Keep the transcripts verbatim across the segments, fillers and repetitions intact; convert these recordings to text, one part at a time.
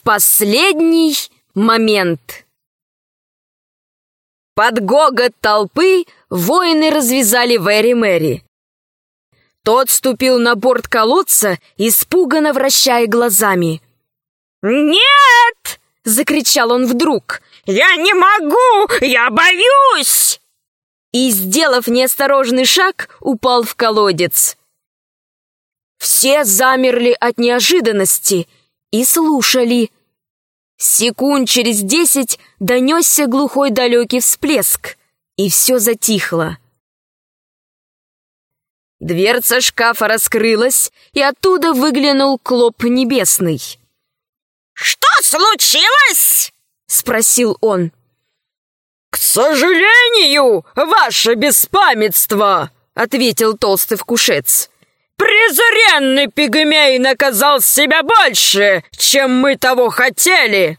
последний момент. Под гогот толпы воины развязали Вэри Мэри. Тот ступил на борт колодца, испуганно вращая глазами. «Нет!» — закричал он вдруг. «Я не могу! Я боюсь!» И, сделав неосторожный шаг, упал в колодец. Все замерли от неожиданности и слушали. Секунд через десять донесся глухой далекий всплеск, и все затихло. Дверца шкафа раскрылась, и оттуда выглянул Клоп Небесный. «Что случилось?» — спросил он. «К сожалению, ваше беспамятство!» — ответил толстый вкушец. «Презренный пигмей наказал себя больше, чем мы того хотели!»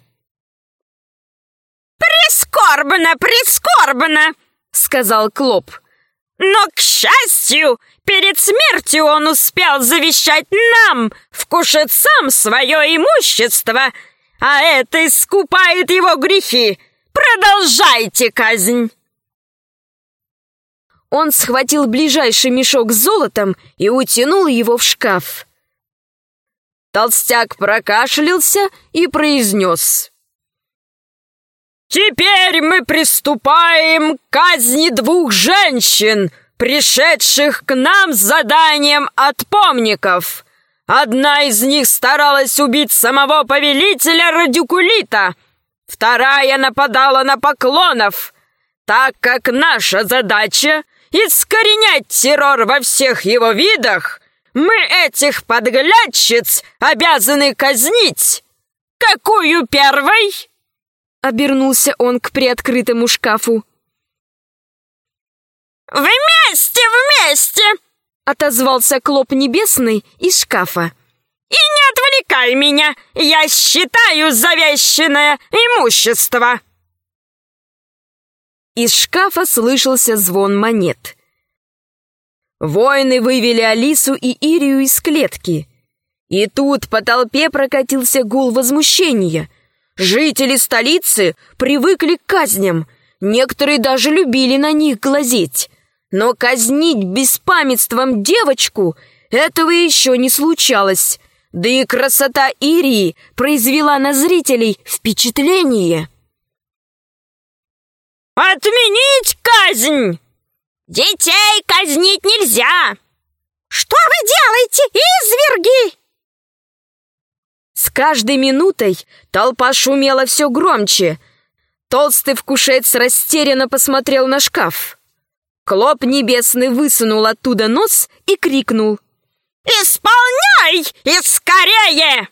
«Прискорбно, прискорбно!» — сказал Клоп. «Но, к счастью, перед смертью он успел завещать нам, вкушецам, свое имущество, а это искупает его грехи. Продолжайте казнь!» Он схватил ближайший мешок с золотом и утянул его в шкаф. Толстяк прокашлялся и произнес: «Теперь мы приступаем к казни двух женщин, пришедших к нам с заданием от помников. Одна из них старалась убить самого повелителя Радикулита, вторая нападала на поклонов. Так как наша задача — искоренять террор во всех его видах, мы этих подглядчиц обязаны казнить. Какую первой?» Обернулся он к приоткрытому шкафу. «Вместе, вместе!» — отозвался Клоп Небесный из шкафа. «И не отвлекай меня! Я считаю завещанное имущество!» Из шкафа слышался звон монет. Воины вывели Алису и Ирию из клетки. И тут по толпе прокатился гул возмущения. Жители столицы привыкли к казням. Некоторые даже любили на них глазеть. Но казнить беспамятством девочку — этого еще не случалось. Да и красота Ирии произвела на зрителей впечатление. «Отменить казнь! Детей казнить нельзя! Что вы делаете, изверги?» С каждой минутой толпа шумела все громче. Толстый вкушец растерянно посмотрел на шкаф. Клоп Небесный высунул оттуда нос и крикнул: «Исполняй! И скорее!»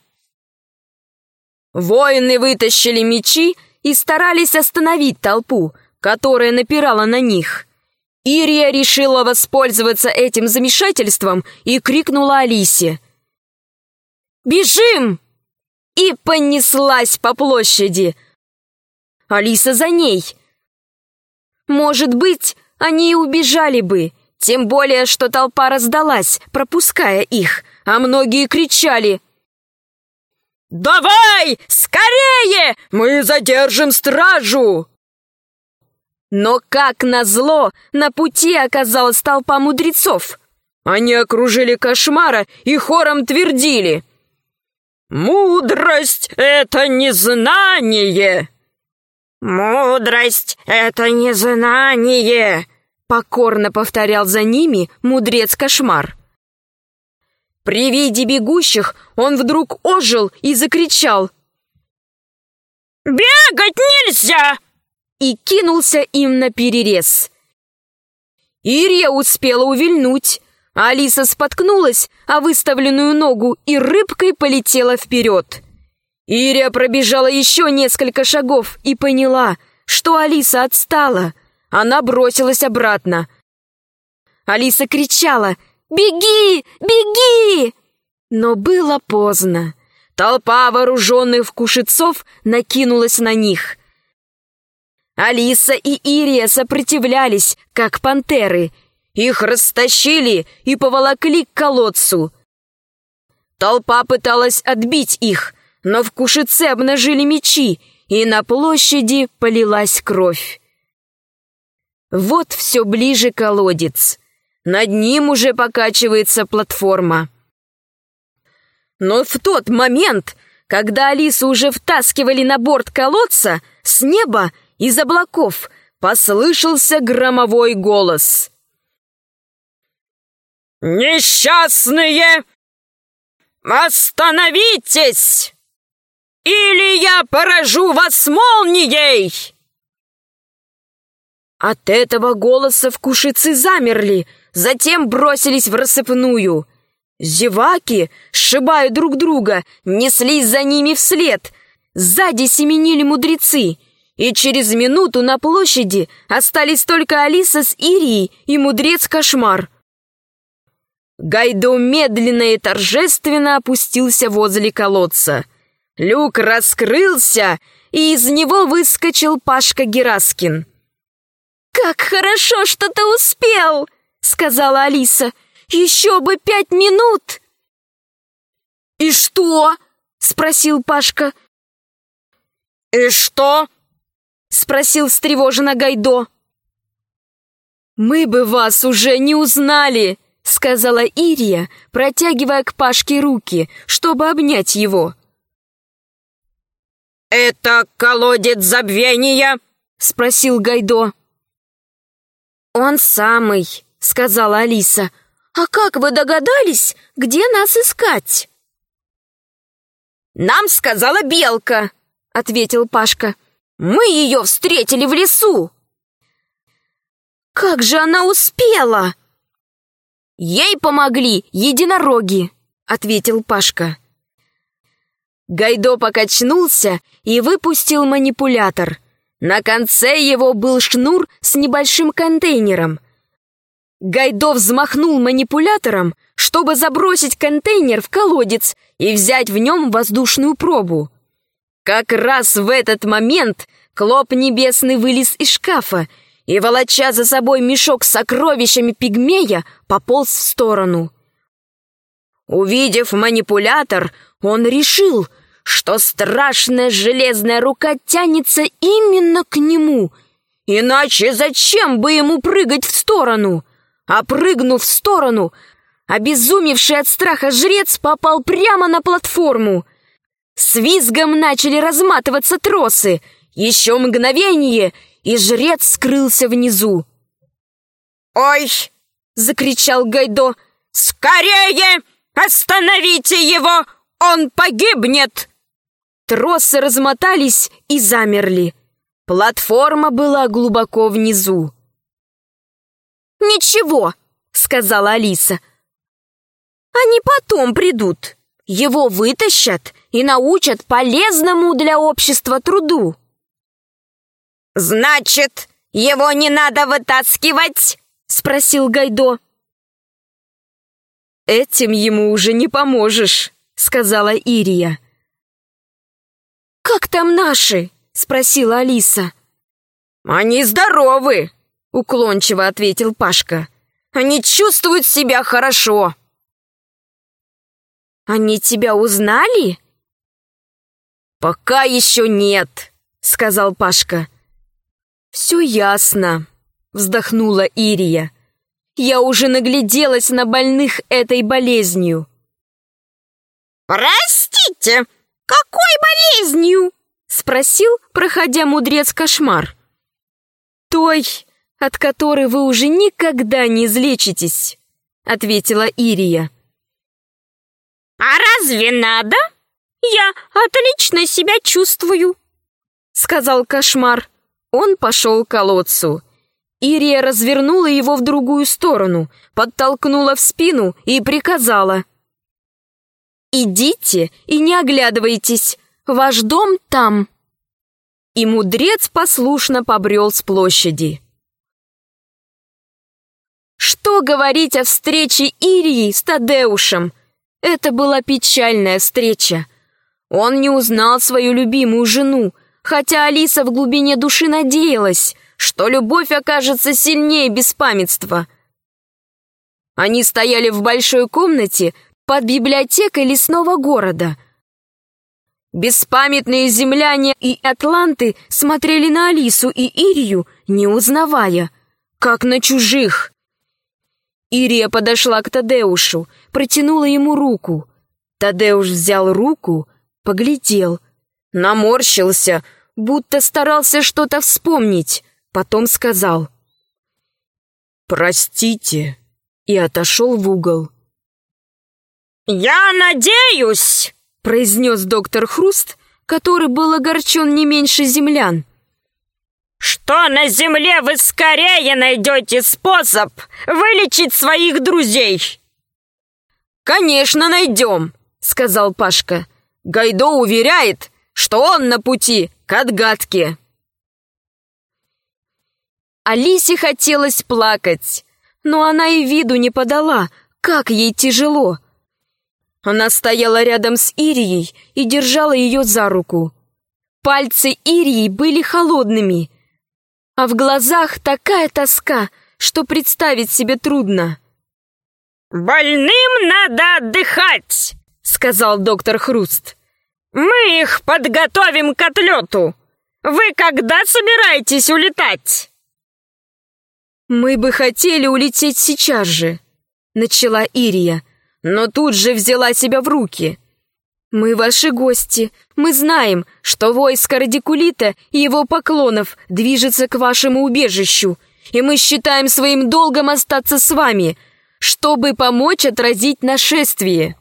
Воины вытащили мечи и старались остановить толпу, которая напирала на них. Ирия решила воспользоваться этим замешательством и крикнула Алисе: «Бежим!» и понеслась по площади. Алиса за ней. Может быть, они и убежали бы, тем более, что толпа раздалась, пропуская их, а многие кричали: «Давай, скорее! Мы задержим стражу!» Но, как назло, на пути оказалась толпа мудрецов. Они окружили Кошмара и хором твердили: «Мудрость — это не знание!» «Мудрость — это не знание!» — покорно повторял за ними мудрец Кошмар. При виде бегущих он вдруг ожил и закричал: «Бегать нельзя!» и кинулся им наперерез. Ирия успела увильнуть. Алиса споткнулась о выставленную ногу и рыбкой полетела вперед. Ирия пробежала еще несколько шагов и поняла, что Алиса отстала. Она бросилась обратно. Алиса кричала: «Беги! Беги!» Но было поздно. Толпа вооруженных вкушецов накинулась на них. Алиса и Ирия сопротивлялись, как пантеры. Их растащили и поволокли к колодцу. Толпа пыталась отбить их, но в кушице обнажили мечи, и на площади полилась кровь. Вот все ближе колодец. Над ним уже покачивается платформа. Но в тот момент, когда Алису уже втаскивали на борт колодца, с неба из облаков послышался громовой голос. «Несчастные, остановитесь! Или я поражу вас молнией!» От этого голоса вкушицы замерли, затем бросились в рассыпную. Зеваки, сшибая друг друга, неслись за ними вслед. Сзади семенили мудрецы, и через минуту на площади остались только Алиса с Ирией и мудрец-кошмар. Гайдо медленно и торжественно опустился возле колодца. Люк раскрылся, и из него выскочил Пашка Гераскин. «Как хорошо, что ты успел!» — сказала Алиса. «Еще бы пять минут!» «И что?» — спросил Пашка. «И что?» — спросил встревоженно Гайдо. «Мы бы вас уже не узнали!» — сказала Ирия, протягивая к Пашке руки, чтобы обнять его. «Это колодец забвения?» — спросил Гайдо. «Он самый», — сказала Алиса. «А как вы догадались, где нас искать?» «Нам сказала Белка», — ответил Пашка. «Мы ее встретили в лесу». «Как же она успела?» «Ей помогли единороги», — ответил Пашка. Гайдо покачнулся и выпустил манипулятор. На конце его был шнур с небольшим контейнером. Гайдо взмахнул манипулятором, чтобы забросить контейнер в колодец и взять в нем воздушную пробу. Как раз в этот момент Клоп Небесный вылез из шкафа и, волоча за собой мешок с сокровищами пигмея, пополз в сторону. Увидев манипулятор, он решил, что страшная железная рука тянется именно к нему. Иначе зачем бы ему прыгать в сторону? А прыгнув в сторону, обезумевший от страха жрец попал прямо на платформу. С визгом начали разматываться тросы. Еще мгновение, и жрец скрылся внизу. «Ой!» — закричал Гайдо. «Скорее! Остановите его! Он погибнет!» Тросы размотались и замерли. Платформа была глубоко внизу. «Ничего», — сказала Алиса. «Они потом придут. Его вытащат и научат полезному для общества труду». «Значит, его не надо вытаскивать?» — спросил Гайдо. «Этим ему уже не поможешь», — сказала Ирия. «Как там наши?» — спросила Алиса. «Они здоровы», — уклончиво ответил Пашка. «Они чувствуют себя хорошо». «Они тебя узнали?» «Пока еще нет», — сказал Пашка. «Все ясно», — вздохнула Ирия. «Я уже нагляделась на больных этой болезнью». «Простите, какой болезнью?» — спросил, проходя мудрец-кошмар. «Той, от которой вы уже никогда не излечитесь», — ответила Ирия. «А разве надо? Я отлично себя чувствую», — сказал кошмар. Он пошел к колодцу. Ирия развернула его в другую сторону, подтолкнула в спину и приказала: «Идите и не оглядывайтесь, ваш дом там». И мудрец послушно побрел с площади. Что говорить о встрече Ирии с Тадеушем? Это была печальная встреча. Он не узнал свою любимую жену, хотя Алиса в глубине души надеялась, что любовь окажется сильнее беспамятства. Они стояли в большой комнате под библиотекой лесного города. Беспамятные земляне и атланты смотрели на Алису и Ирию, не узнавая, как на чужих. Ирия подошла к Тадеушу, протянула ему руку. Тадеуш взял руку, поглядел, наморщился, будто старался что-то вспомнить, потом сказал: «Простите», и отошел в угол. «Я надеюсь», — произнес доктор Хруст, который был огорчен не меньше землян, «что на земле вы скорее найдете способ вылечить своих друзей». «Конечно найдем», — сказал Пашка. «Гайдо уверяет, что он на пути к отгадке». Алисе хотелось плакать, но она и виду не подала, как ей тяжело. Она стояла рядом с Ирией и держала ее за руку. Пальцы Ирии были холодными, а в глазах такая тоска, что представить себе трудно. «Больным надо отдыхать», — сказал доктор Хруст. «Мы их подготовим к отлету. Вы когда собираетесь улетать?» «Мы бы хотели улететь сейчас же», — начала Ирия, но тут же взяла себя в руки. «Мы ваши гости. Мы знаем, что войско радикулита и его поклонов движется к вашему убежищу, и мы считаем своим долгом остаться с вами, чтобы помочь отразить нашествие».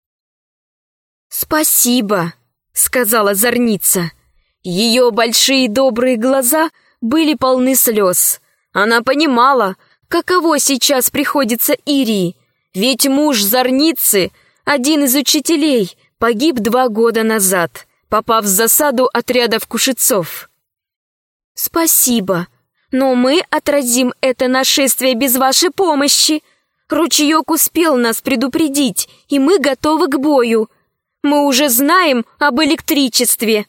«Спасибо», — сказала Зорница. Ее большие добрые глаза были полны слез. Она понимала, каково сейчас приходится Ирии, ведь муж Зорницы, один из учителей, погиб два года назад, попав в засаду отрядов кушецов. «Спасибо, но мы отразим это нашествие без вашей помощи. Ручеек успел нас предупредить, и мы готовы к бою. Мы уже знаем об электричестве».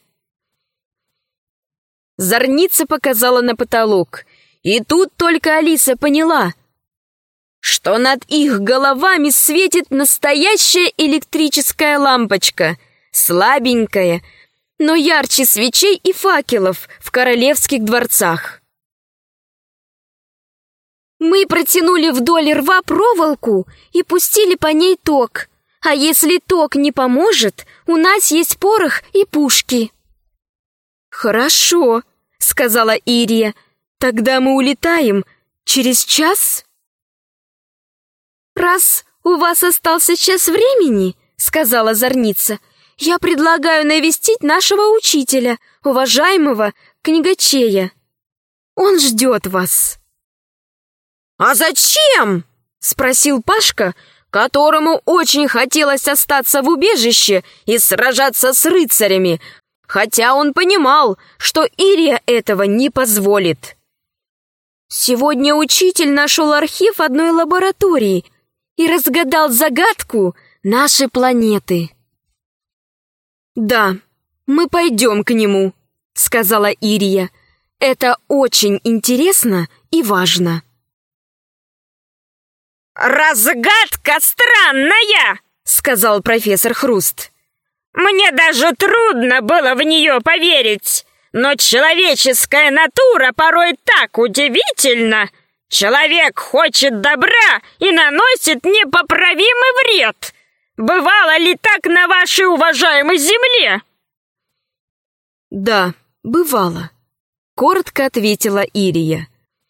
Зорница показала на потолок, и тут только Алиса поняла, что над их головами светит настоящая электрическая лампочка, слабенькая, но ярче свечей и факелов в королевских дворцах. «Мы протянули вдоль рва проволоку и пустили по ней ток, а если ток не поможет, у нас есть порох и пушки». «Хорошо», — сказала Ирия. «Тогда мы улетаем через час?» «Раз у вас остался час времени, — сказала Зорница, — я предлагаю навестить нашего учителя, уважаемого книгачея. Он ждет вас». «А зачем?» — спросил Пашка, которому очень хотелось остаться в убежище и сражаться с рыцарями, хотя он понимал, что Ирия этого не позволит. «Сегодня учитель нашел архив одной лаборатории и разгадал загадку нашей планеты». «Да, мы пойдем к нему», — сказала Ирия. «Это очень интересно и важно». «Разгадка странная», — сказал профессор Хруст. «Мне даже трудно было в нее поверить. Но человеческая натура порой так удивительна. Человек хочет добра и наносит непоправимый вред. Бывало ли так на вашей уважаемой земле?» «Да, бывало», — коротко ответила Ирия.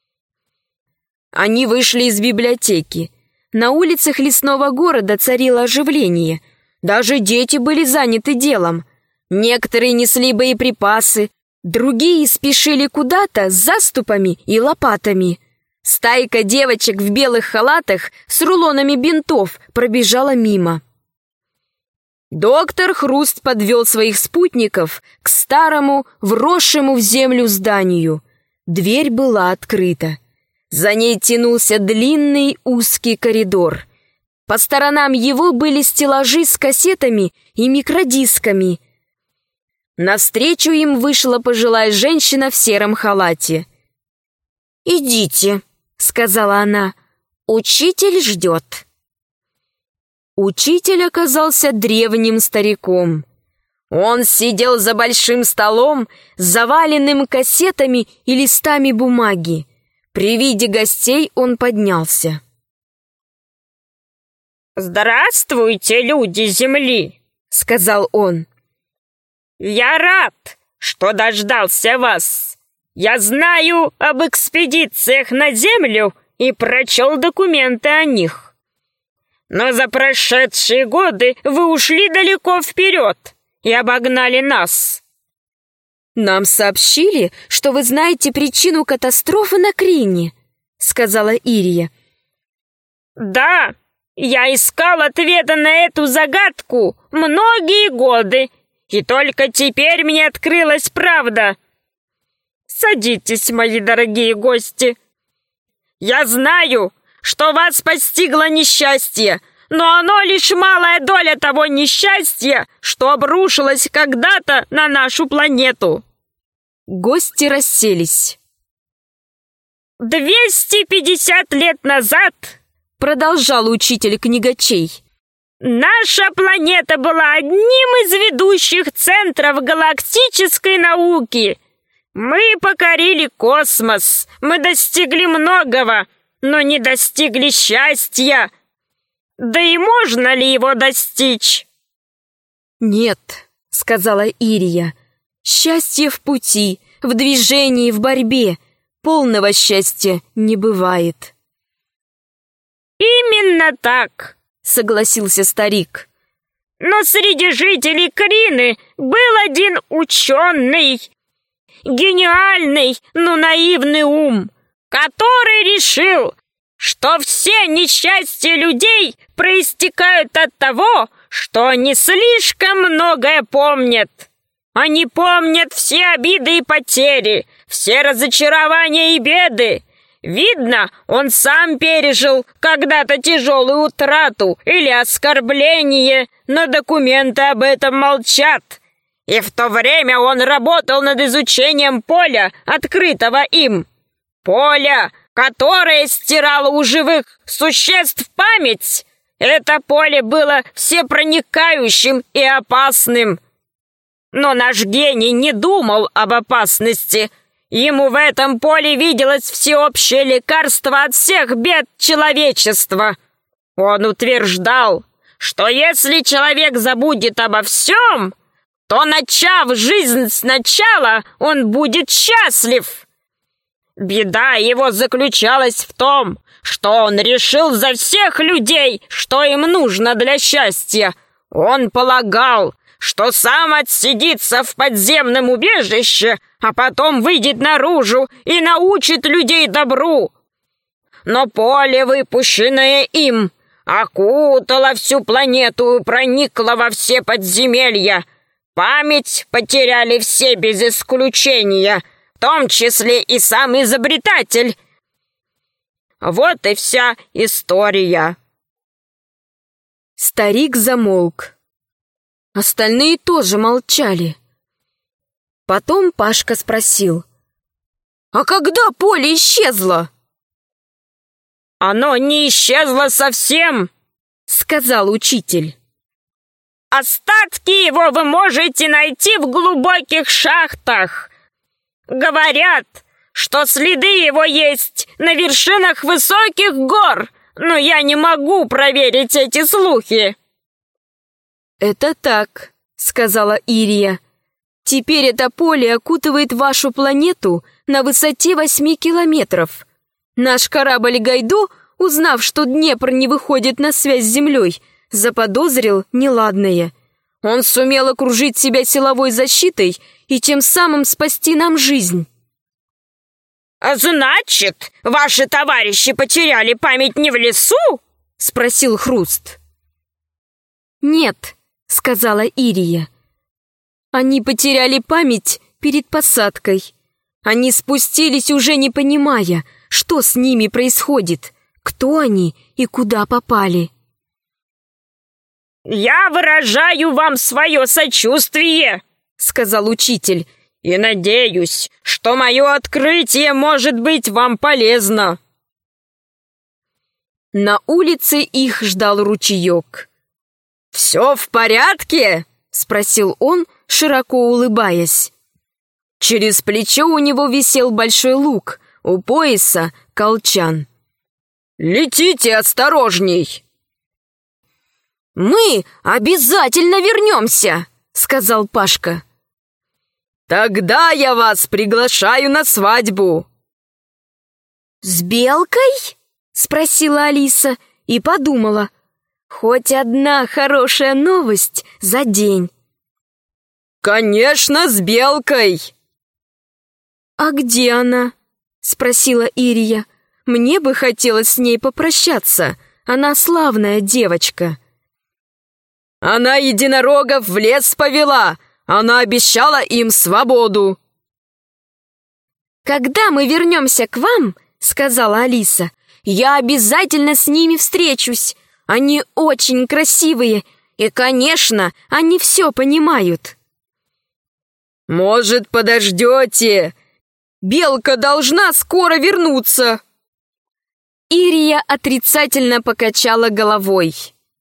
Они вышли из библиотеки. На улицах лесного города царило оживление. Даже дети были заняты делом. Некоторые несли боеприпасы, другие спешили куда-то с заступами и лопатами. Стайка девочек в белых халатах с рулонами бинтов пробежала мимо. Доктор Хруст подвел своих спутников к старому, вросшему в землю зданию. Дверь была открыта. За ней тянулся длинный узкий коридор. По сторонам его были стеллажи с кассетами и микродисками. Навстречу им вышла пожилая женщина в сером халате. «Идите», — сказала она, — «учитель ждет». Учитель оказался древним стариком. Он сидел за большим столом, заваленным кассетами и листами бумаги. При виде гостей он поднялся. «Здравствуйте, люди Земли!» — сказал он. «Я рад, что дождался вас. Я знаю об экспедициях на Землю и прочел документы о них. Но за прошедшие годы вы ушли далеко вперед и обогнали нас». «Нам сообщили, что вы знаете причину катастрофы на Крине», — сказала Ирия. «Да, я искал ответа на эту загадку многие годы, и только теперь мне открылась правда. Садитесь, мои дорогие гости. Я знаю, что вас постигло несчастье, но оно лишь малая доля того несчастья, что обрушилось когда-то на нашу планету». Гости расселись. «двести пятьдесят лет назад, — продолжал учитель книгачей, — наша планета была одним из ведущих центров галактической науки. Мы покорили космос, мы достигли многого, но не достигли счастья. Да и можно ли его достичь?» «Нет, — сказала Ирия, — счастье в пути, в движении, в борьбе. Полного счастья не бывает». «Именно так, — согласился старик. Но среди жителей Крины был один ученый, гениальный, но наивный ум, который решил, что все несчастья людей проистекают от того, что они слишком многое помнят. Они помнят все обиды и потери, все разочарования и беды. Видно, он сам пережил когда-то тяжелую утрату или оскорбление, но документы об этом молчат. И в то время он работал над изучением поля, открытого им. Поля, которое стирало у живых существ память. Это поле было всепроникающим и опасным. Но наш гений не думал об опасности. Ему в этом поле виделось всеобщее лекарство от всех бед человечества. Он утверждал, что если человек забудет обо всем, то, начав жизнь сначала, он будет счастлив. Беда его заключалась в том, что он решил за всех людей, что им нужно для счастья. Он полагал, что сам отсидится в подземном убежище, а потом выйдет наружу и научит людей добру. Но поле, выпущенное им, окутало всю планету и проникло во все подземелья. Память потеряли все без исключения, в том числе и сам изобретатель. Вот и вся история». Старик замолк. Остальные тоже молчали. Потом Пашка спросил: «А когда поле исчезло?» «Оно не исчезло совсем», — сказал учитель. «Остатки его вы можете найти в глубоких шахтах. Говорят, что следы его есть на вершинах высоких гор, но я не могу проверить эти слухи». «Это так», — сказала Ирия. «Теперь это поле окутывает вашу планету на высоте восьми километров. Наш корабль Гайдо, узнав, что Днепр не выходит на связь с Землей, заподозрил неладное. Он сумел окружить себя силовой защитой и тем самым спасти нам жизнь». «А значит, ваши товарищи потеряли память не в лесу?» — спросил Хруст. «Нет», — сказала Ирия. «Они потеряли память перед посадкой. Они спустились, уже не понимая, что с ними происходит, кто они и куда попали». «Я выражаю вам свое сочувствие», — сказал учитель, «и надеюсь, что мое открытие может быть вам полезно». На улице их ждал ручеек. «Все в порядке?» — спросил он, широко улыбаясь. Через плечо у него висел большой лук, у пояса — колчан. «Летите осторожней!» «Мы обязательно вернемся!» — сказал Пашка. «Тогда я вас приглашаю на свадьбу!» «С Белкой?» — спросила Алиса и подумала. Хоть одна хорошая новость за день. «Конечно, с Белкой!» «А где она?» — спросила Ирия. «Мне бы хотелось с ней попрощаться. Она славная девочка». «Она единорогов в лес повела. Она обещала им свободу». «Когда мы вернемся к вам, — сказала Алиса, — я обязательно с ними встречусь. Они очень красивые, и, конечно, они все понимают». «Может, подождете? Белка должна скоро вернуться». Ирия отрицательно покачала головой.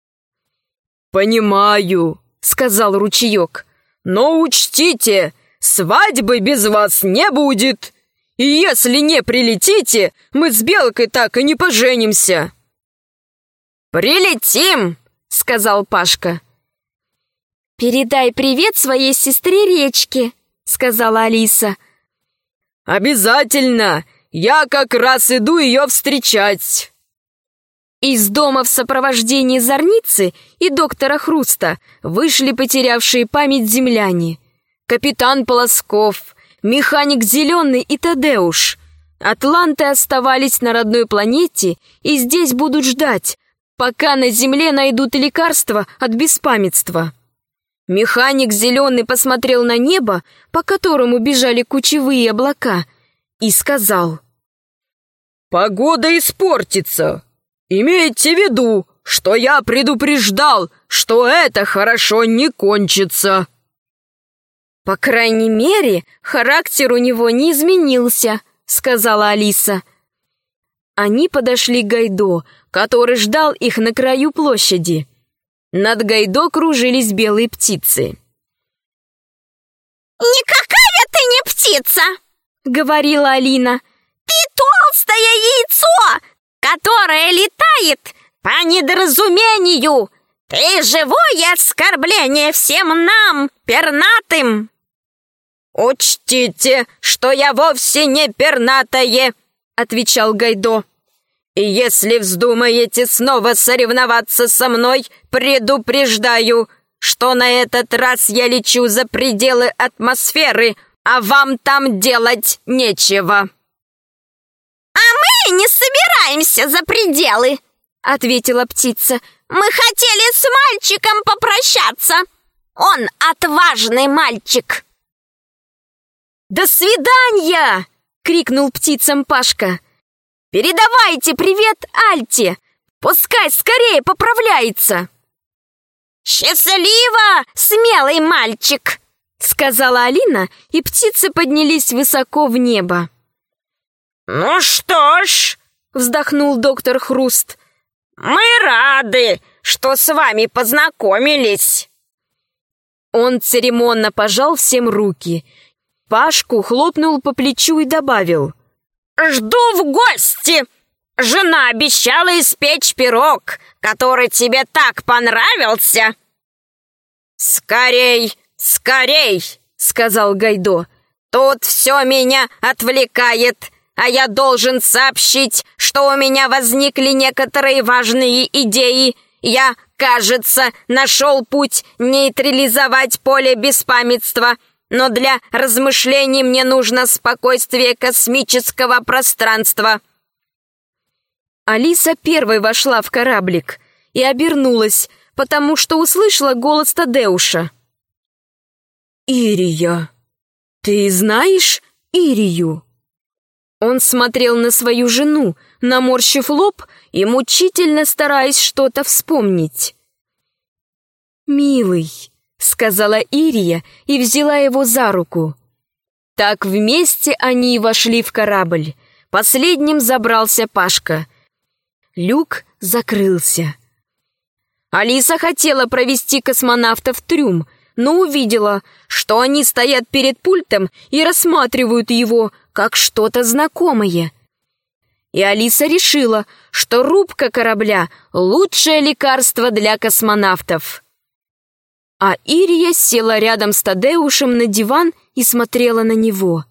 «Понимаю», — сказал ручеек, — «но учтите, свадьбы без вас не будет. И если не прилетите, мы с Белкой так и не поженимся». «Прилетим», — сказал Пашка. «Передай привет своей сестре Речке», — сказала Алиса. «Обязательно! Я как раз иду ее встречать!» Из дома в сопровождении Зорницы и доктора Хруста вышли потерявшие память земляне. Капитан Полосков, механик Зеленый и Тадеуш. Атланты оставались на родной планете и здесь будут ждать, пока на Земле найдут лекарство от беспамятства. Механик Зеленый посмотрел на небо, по которому бежали кучевые облака, и сказал: «Погода испортится. Имейте в виду, что я предупреждал, что это хорошо не кончится». «По крайней мере, характер у него не изменился», — сказала Алиса. Они подошли к Гайдо, который ждал их на краю площади. Над Гайдо кружились белые птицы. «Никакая ты не птица!» — говорила Алина. «Ты толстое яйцо, которое летает по недоразумению! Ты живое оскорбление всем нам, пернатым!» «Учтите, что я вовсе не пернатое!» — отвечал Гайдо. «И если вздумаете снова соревноваться со мной, предупреждаю, что на этот раз я лечу за пределы атмосферы, а вам там делать нечего». «А мы не собираемся за пределы!» — ответила птица. «Мы хотели с мальчиком попрощаться. Он отважный мальчик». «До свидания!» — крикнул птицам Пашка. «Передавайте привет Альте! Пускай скорее поправляется!» «Счастливо, смелый мальчик!» — сказала Алина, и птицы поднялись высоко в небо. «Ну что ж», — вздохнул доктор Хруст, — «мы рады, что с вами познакомились». Он церемонно пожал всем руки. Пашку хлопнул по плечу и добавил: «Жду в гости! Жена обещала испечь пирог, который тебе так понравился!» «Скорей, скорей!» — сказал Гайдо. «Тут все меня отвлекает, а я должен сообщить, что у меня возникли некоторые важные идеи. Я, кажется, нашел путь нейтрализовать поле беспамятства. Но для размышлений мне нужно спокойствие космического пространства». Алиса первой вошла в кораблик и обернулась, потому что услышала голос Тадеуша. «Ирия, ты знаешь Ирию?» Он смотрел на свою жену, наморщив лоб и мучительно стараясь что-то вспомнить. «Милый», — сказала Ирия и взяла его за руку. Так вместе они и вошли в корабль. Последним забрался Пашка. Люк закрылся. Алиса хотела провести космонавта в трюм, но увидела, что они стоят перед пультом и рассматривают его как что-то знакомое. И Алиса решила, что рубка корабля — лучшее лекарство для космонавтов. А Ирия села рядом с Тадеушем на диван и смотрела на него.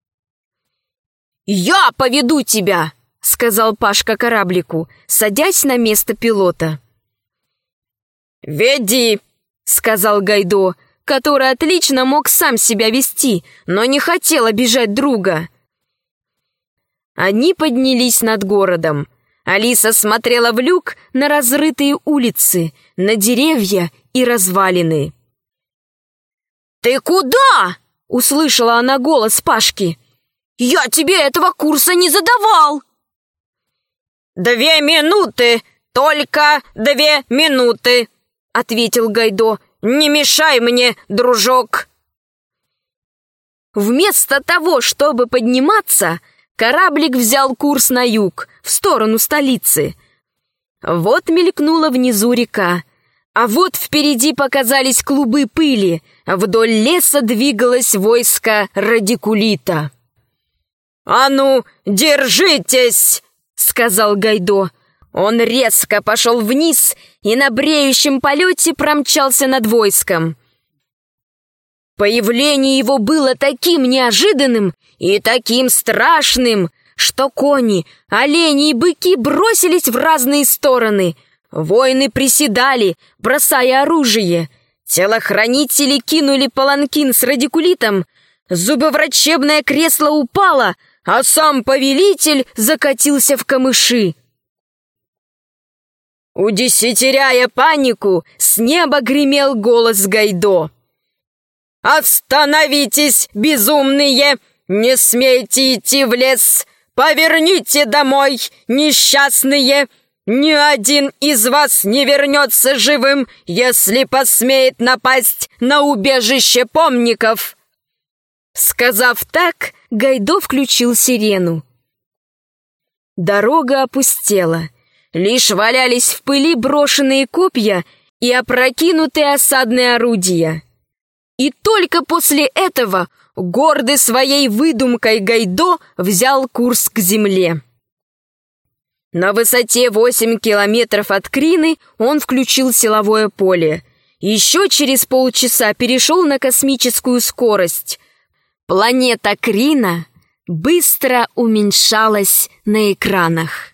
«Я поведу тебя!» — сказал Пашка кораблику, садясь на место пилота. «Веди!» — сказал Гайдо, который отлично мог сам себя вести, но не хотел обижать друга. Они поднялись над городом. Алиса смотрела в люк на разрытые улицы, на деревья и развалины. «Ты куда?» — услышала она голос Пашки. «Я тебе этого курса не задавал!» «Две минуты! Только две минуты!» — ответил Гайдо. «Не мешай мне, дружок!» Вместо того, чтобы подниматься, кораблик взял курс на юг, в сторону столицы. Вот мелькнула внизу река, а вот впереди показались клубы пыли. Вдоль леса двигалось войско радикулита. «А ну, держитесь!» — сказал Гайдо. Он резко пошел вниз и на бреющем полете промчался над войском. Появление его было таким неожиданным и таким страшным, что кони, олени и быки бросились в разные стороны. Воины приседали, бросая оружие. Телохранители кинули паланкин с радикулитом. Зубоврачебное кресло упало, а сам повелитель закатился в камыши. Удесятеряя панику, с неба гремел голос Гайдо. «Остановитесь, безумные! Не смейте идти в лес! Поверните домой, несчастные! Ни один из вас не вернется живым, если посмеет напасть на убежище помников!» Сказав так, Гайдо включил сирену. Дорога опустела. Лишь валялись в пыли брошенные копья и опрокинутые осадные орудия. И только после этого гордый своей выдумкой Гайдо взял курс к земле. На высоте восемь километров от Крины он включил силовое поле. Еще через полчаса перешел на космическую скорость. Планета Крина быстро уменьшалась на экранах.